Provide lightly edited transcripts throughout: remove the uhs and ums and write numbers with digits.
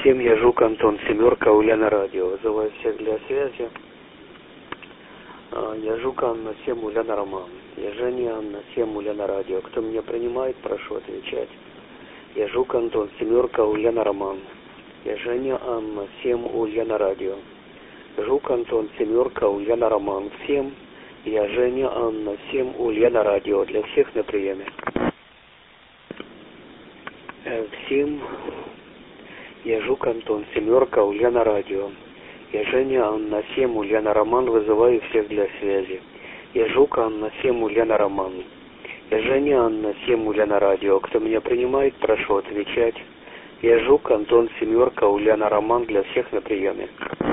Всем я Жук Антон, семерка, Ульяна радио. Вызываю всех для связи. Я Жук Анна, 7 Ульяна Роман. Я Женя Анна, 7 Ульяна радио. Кто меня принимает, прошу отвечать. Я Жук Антон, семерка, Ульяна Роман. Я Женя Анна, 7 Ульяна радио. Жук Антон, семерка, Ульяна Роман. Всем я Женя Анна, 7 Ульяна радио. Для всех на приеме. Всем я Жук Антон, семерка, Ульяна радио. Я Женя Анна, 7 Ульяна Роман. Вызываю всех для связи. Я Жук Анна, 7 Ульяна Роман. Я Женя Анна, 7 Ульяна радио. Кто меня принимает, прошу отвечать. Я Жук Антон, семерка, Ульяна Роман. Для всех на приеме.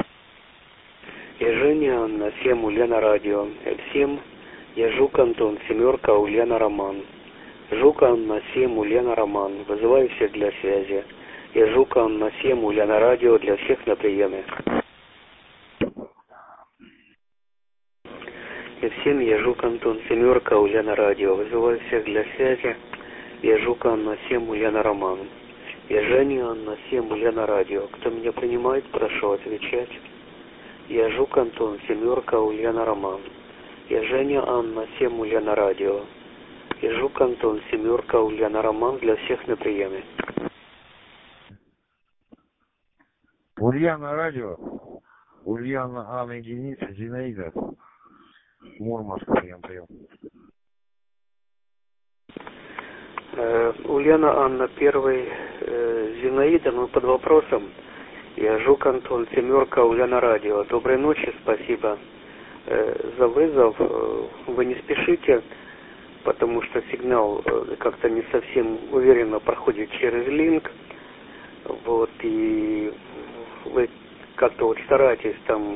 Я Женя Анна, 7 Ульяна радио. Всем я Жук Антон, семерка, Ульяна Роман. Жук Анна, 7 Ульяна Роман. Вызываю всех для связи. Я Жук Анна, 7 Ульяна радио. Для всех на приеме. И всем я Жук Антон, семерка, Ульяна радио. Вызываю всех для связи. Я Жук Анна, 7 Ульяна Роман. Я Женя Анна, 7 Ульяна радио. Кто меня принимает, прошу отвечать. Я Жук Антон, семерка, Ульяна Роман. Я Женя Анна, 7 Ульяна радио. Я Жук Антон, семерка, Ульяна Роман. Для всех на приеме. Ульяна радио. Ульяна Анна единица, Зинаида. Мурманск, прием. Ульяна Анна, первый, Зинаида, но под вопросом. Я Жук Антон, семерка, Ульяна радио. Доброй ночи, спасибо за вызов. Вы не спешите, потому что сигнал как-то не совсем уверенно проходит через линк. Вот, и вы как-то вот стараетесь там,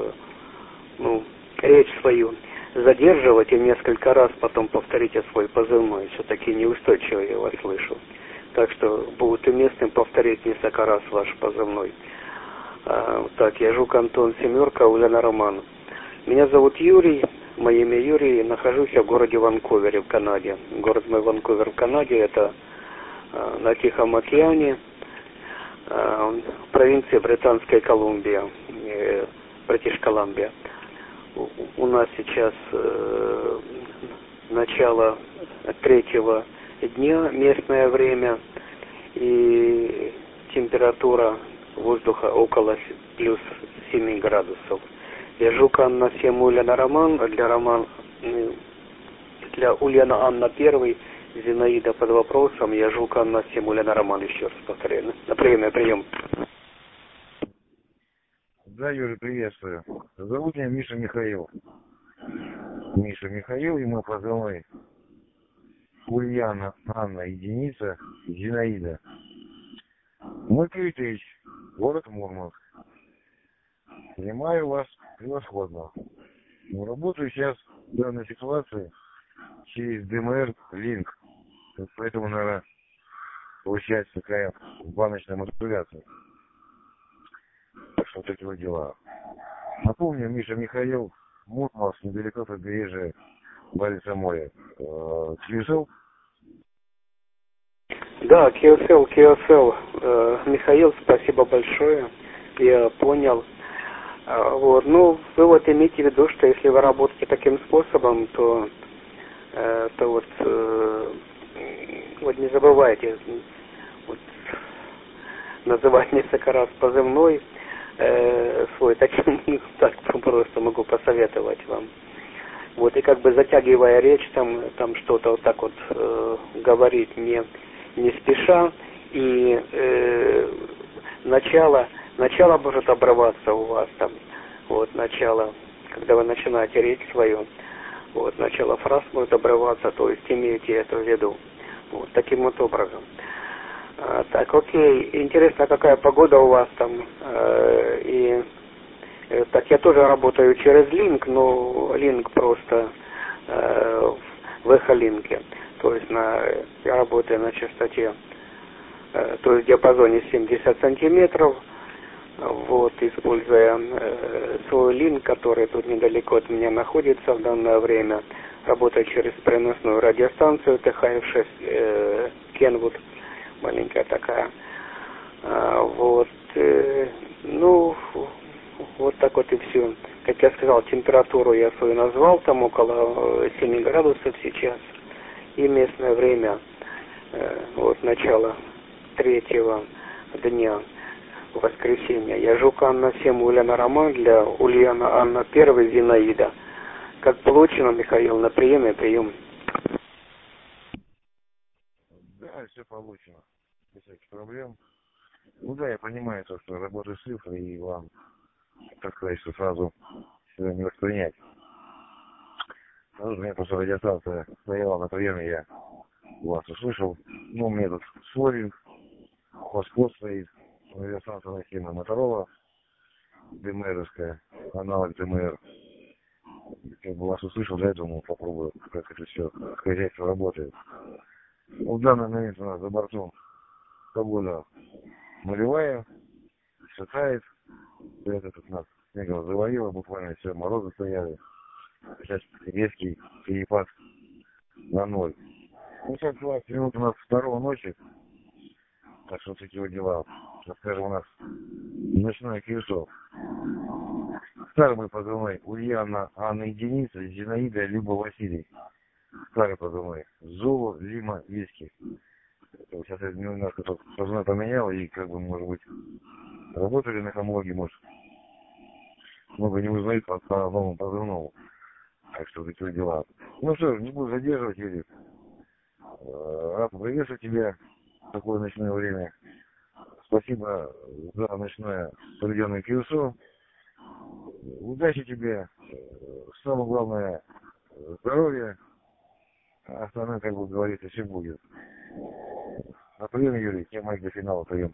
речь свою задерживать и несколько раз потом повторите свой позывной. Все-таки неустойчиво я вас слышу. Так что будет уместным повторить несколько раз ваш позывной. Так, я Жук Антон, семерка, Ульяна Роман. Меня зовут Юрий, мое имя Юрий, нахожусь я в городе Ванкувере в Канаде. Город мой Ванкувер в Канаде, это на Тихом океане, в провинции Британская Колумбия, Бритиш Колумбия. У нас сейчас начало 3-го дня, местное время, и температура воздуха около плюс 7 градусов. Я Жук Анна, 7 Ульяна Роман, для Ульяна Анна первый, Зинаида под вопросом, я Жук Анна, 7 Ульяна Роман, еще раз повторяю. На прием. Да, Юрий, приветствую. Зовут меня Миша Михаил. Миша Михаил, ему позывной Ульяна Анна единица, Зинаида. Дмитрий Ильич, город Мурманск. Понимаю вас превосходно. Но работаю сейчас в данной ситуации через ДМР Линк. Поэтому, наверное, получается такая баночная манипуляция. Так что вот эти вот дела. Напомню, Миша Михаил, Мурманск, недалеко от побережья Баренцева моря. QSL? Да, QSL. Михаил, спасибо большое. Я понял. Вот, вы вот имейте в виду, что если вы работаете таким способом, то вот не забывайте называть несколько раз позывной свой, таким так просто могу посоветовать вам. Вот, и как бы затягивая речь, там что-то вот так вот говорить не спеша, и начало может обрываться у вас там, вот, начало, когда вы начинаете речь свою, вот, начало фраз может обрываться, то есть имейте это в виду, вот, таким вот образом. Так, окей, интересно, какая погода у вас там, так, я тоже работаю через линк, но линк просто в эхолинке, то есть я работаю на частоте, то есть в диапазоне 70 сантиметров, вот, используя свой линк, который тут недалеко от меня находится в данное время, работаю через переносную радиостанцию ТХФ-6 Кенвуд, маленькая такая Вот, ну, вот так вот и все. Как я сказал, температуру я свою назвал, там около 7 градусов сейчас. И местное время, вот начало 3-го дня, воскресенья. Яжук Анна 7, Ульяна Роман, для Ульяна Анна 1, Зинаида. Как получено, Михаил, на приеме, прием. Да, все получено. Без всяких проблем. Ну да, я понимаю то, что работаю с цифрой, и вам, так сказать, что сразу себя не воспринять. Ну, у меня просто радиостанция стояла на приеме, я вас услышал. Ну, у меня тут свой хоспод стоит, радиостанция носимая Моторола, ДМРовская, аналог ДМР. Как бы вас услышал, да, я думал, попробую, как это все хозяйство работает. Ну, в данный момент у нас за бортом погода нулевая, все тает. Это тут нас снегом завалило, буквально все, морозы стояли. Сейчас резкий перепад на 0. Ну, сейчас 20 минут у нас 2 ночи, так что такие вот дела. Скажем, у нас ночное колесо. Старый мой позывной Ульяна Анна Единица, Зинаида Люба Василий. Старый позывной Золо Лима Виски. Сейчас я немножко тут позывной поменял, и как бы, может быть, работали на хомологе, может, много не узнают по новому позывному. Так что такие дела. Ну что ж, не буду задерживать, Юрий. Рад приветствовать тебя в такое ночное время. Спасибо за ночное проведенное колесо. Удачи тебе. Самое главное, здоровье. А остальное, как бы говорится, все будет. На прием, Юрий, тема до финала. Прием.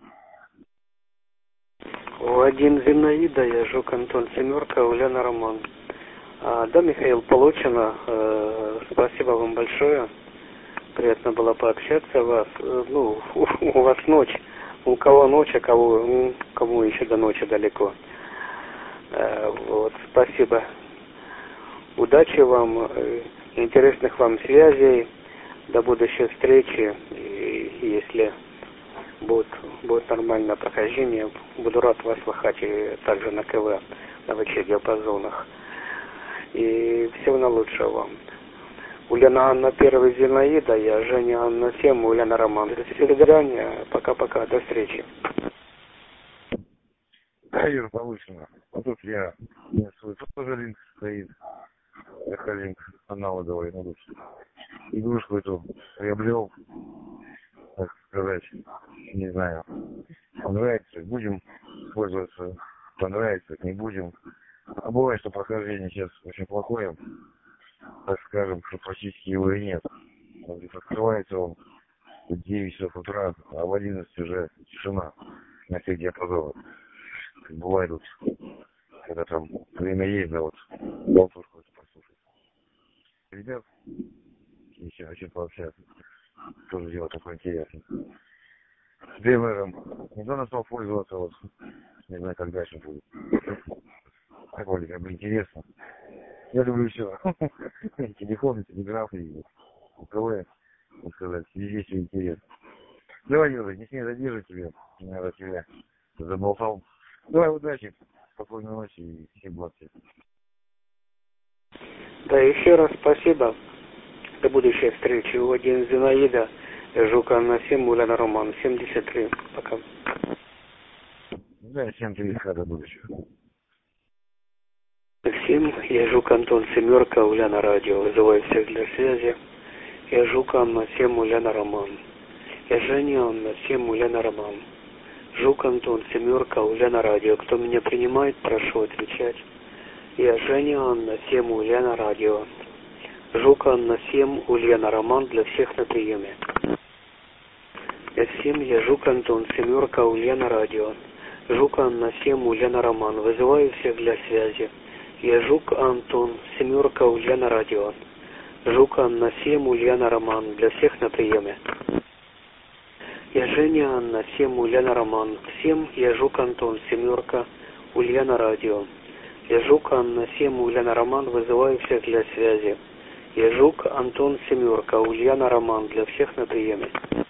1 Зинаида, Яжук Антон 7, Ульяна Роман. Да, Михаил, получено. Спасибо вам большое. Приятно было пообщаться. Ну, у вас ночь. У кого ночь, а кому еще до ночи далеко. Вот, спасибо. Удачи вам, интересных вам связей. До будущей встречи. И если будет нормальное прохождение, буду рад вас слышать и также на КВ, на ВЧ диапазонах. И всего наилучшего вам. Ульяна Анна 1, Зинаида, я Женя Анна 7, Ульяна Роман. До свидания, пока-пока, до встречи. Да, Юра, получено. А тут я, у меня свой тоже линк стоит, эхолинк аналоговый, ну, тут игрушку эту приобрел, так сказать, не знаю, понравится, будем пользоваться, понравится, не будем. А бывает, что прохождение сейчас очень плохое, так скажем, что практически его и нет. Вот открывается он в 9 часов утра, а в 11 уже тишина на всех диапазонах. Бывает вот, когда там время есть, да, вот, болтушку это послушать. Ребят, еще хочу пообщаться, тоже дело такое интересное. С ДМРом недавно стал пользоваться, вот, не знаю, как дальше будет. Такое, как бы, интересно. Я люблю все. Телефон, телеграф и УКВ, так сказать, везде все интересно. Давай, Юра, не смей задерживать тебя, наверное, тебя заболтал. Давай, удачи, спокойной ночи и всем благ тебе. Да, еще раз спасибо. До будущей встречи. 1 Зинаида, Жук Анна 7, Ульяна Роман 73. Пока. Да, всем привет, до будущего. Всем, я Жук Антон 7, Ульяна Радио. Вызываю всех для связи. Я Жук Анна 7, Ульяна Роман. Я Женя Анна 7, Ульяна Роман. Жук Антон 7, Ульяна Радио. Кто меня принимает, прошу отвечать. Я Женя Анна 7, Ульяна Радио. Жук Анна 7, Ульяна Роман для всех на приеме. Я 7, я Жук Антон 7, Ульяна Радио. Жук Анна 7, Ульяна Роман. Вызываю всех для связи. Я Жук Антон 7, Ульяна Радио. Жук Анна 7, Ульяна Роман для всех на приеме. Я Женя Анна 7, Ульяна Роман. Всем я Жук Антон 7, Ульяна Радио. Я Жук Анна 7, Ульяна Роман. Вызываю всех для связи. Я Жук Антон 7, Ульяна Роман для всех на приеме.